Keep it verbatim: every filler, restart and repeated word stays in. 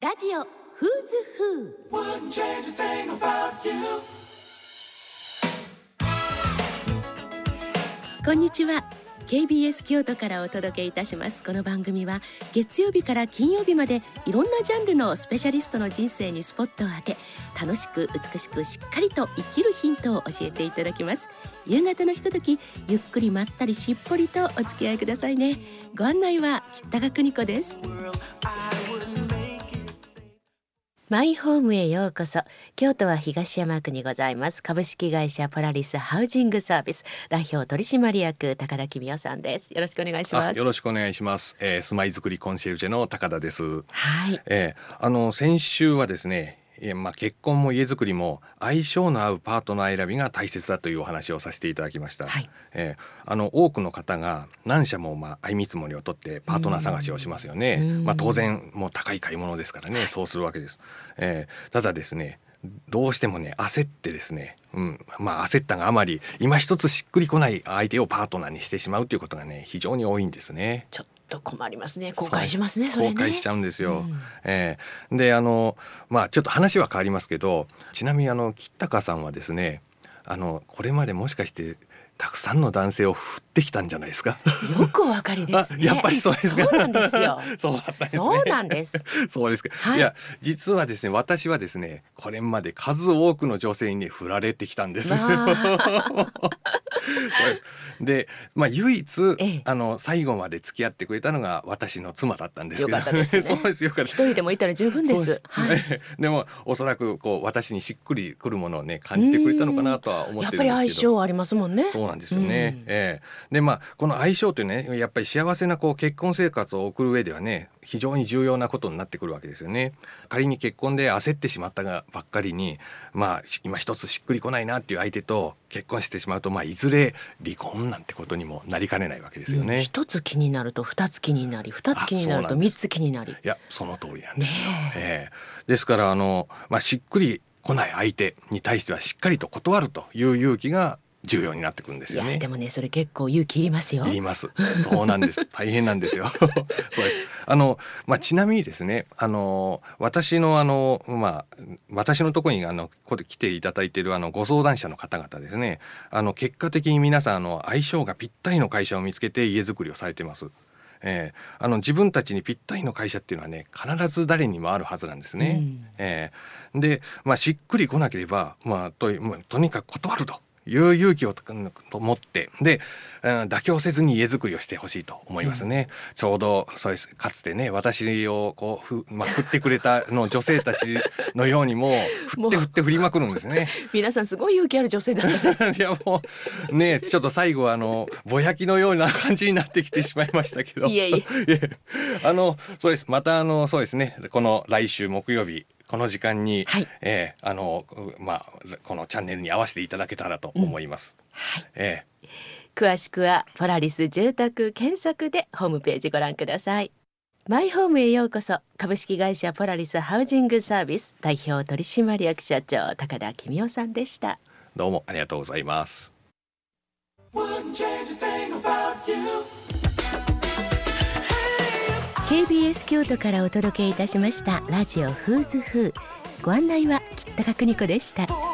ラジオフーズフー。こんにちは。 ケービーエス 京都からお届けいたします。この番組は月曜日から金曜日までいろんなジャンルのスペシャリストの人生にスポットを当て、楽しく美しくしっかりと生きるヒントを教えていただきます。夕方のひととき、ゆっくりまったりしっぽりとお付き合いくださいね。ご案内は北川邦子です。マイホームへようこそ。京都は東山区にございます株式会社ポラリスハウジングサービス代表取締役高田公夫さんです。よろしくお願いします。 よろしくお願いします、えー、住まいづくりコンシェルジェの高田です。 はい、 えー、あの先週はですね、えーまあ、結婚も家づくりも相性の合うパートナー選びが大切だというお話をさせていただきました。はい、えー、あの多くの方が何社もまあ相見積もりを取ってパートナー探しをしますよね。まあ、当然もう高い買い物ですからね、そうするわけです。えー、ただですね、どうしてもね焦ってですね、うんまあ、焦ったがあまり今一つしっくりこない相手をパートナーにしてしまうということがね非常に多いんですね。 ちょっと困りますね。後悔しますね。それね後悔しちゃうんですよ。 うん、 えー、であのまあちょっと話は変わりますけど、ちなみにあの吉高さんはですね、あのこれまでもしかしてたくさんの男性を振ってきたんじゃないですか。 よくお分かりですね。 やっぱりそうですか。 そうなんですよ。 そうだったんですね。 そうなんです。 そうですか、 はい、 いや実はですね、私はですねこれまで数多くの女性に、ね、振られてきたんです。そうです。で、まあ、唯一、ええ、あの最後まで付き合ってくれたのが私の妻だったんですけど。 よかったですね。 そうですよかった。 一人でもいたら十分です。 そうです、はい、でもおそらくこう私にしっくりくるものをね感じてくれたのかなとは思ってるんですけど。 やっぱり相性ありますもんね。 そうなんですよね。ええ、でまあこの相性というね、やっぱり幸せなこう結婚生活を送る上ではね非常に重要なことになってくるわけですよね。仮に結婚で焦ってしまったがばっかりに、まあ今一つしっくりこないなっていう相手と結婚してしまうと、まあいずれ離婚なんてことにもなりかねないわけですよね。 一、うん、つ気になると二つ気になり、二つ気になると三つ気になり。 いやその通りなんですよ。えー、ですからあの、まあ、しっくりこない相手に対してはしっかりと断るという勇気が重要になってくるんですよね。 いやでもね、それ結構勇気いりますよ。 いります。そうなんです。大変なんですよ。そうです。あの、まあ、ちなみにですね、あの私のあのまあ私のところにあのここで来ていただいているあのご相談者の方々ですね、あの結果的に皆さんあの相性がぴったりの会社を見つけて家づくりをされてます。えー、あの自分たちにぴったりの会社っていうのはね必ず誰にもあるはずなんですね。うん、えー、で、まあ、しっくりこなければ、まあ、と, まあ、とにかく断るという勇気をと持ってで、うん、妥協せずに家づくりをしてほしいと思いますね。うん、ちょうどそうです。かつてね私をこうふ、まあ、振ってくれたの女性たちのようにも振って振って振りまくるんですね。 皆さんすごい勇気ある女性だった。 いやもうねちょっと最後あのぼやきのような感じになってきてしまいましたけど。 いえいえあのそうです。またあのそうですね、この来週木曜日この時間に、はい、えー、あのまあこのチャンネルに合わせていただけたらと思います。うん、はい、えー、詳しくはポラリス住宅検索でホームページご覧ください。マイホームへようこそ。株式会社ポラリスハウジングサービス代表取締役社長高田公夫さんでした。 どうもありがとうございます。 ケービーエス 京都からお届けいたしましたラジオフーズフー。ご案内は吉高邦子でした。